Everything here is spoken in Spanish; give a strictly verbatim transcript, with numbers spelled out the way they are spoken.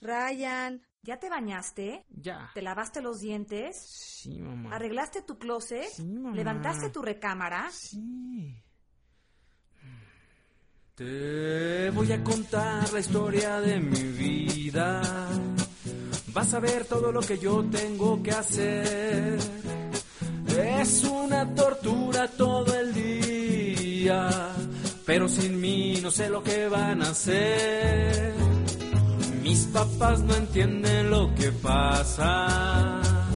Ryan, ¿ya te bañaste? Ya. ¿Te lavaste los dientes? Sí, mamá. ¿Arreglaste tu closet? Sí, mamá. ¿Levantaste tu recámara? Sí. Te voy a contar la historia de mi vida. Vas a ver todo lo que yo tengo que hacer. Es una tortura todo el día, pero sin mí no sé lo que van a hacer. Mis papás no entienden lo que pasa.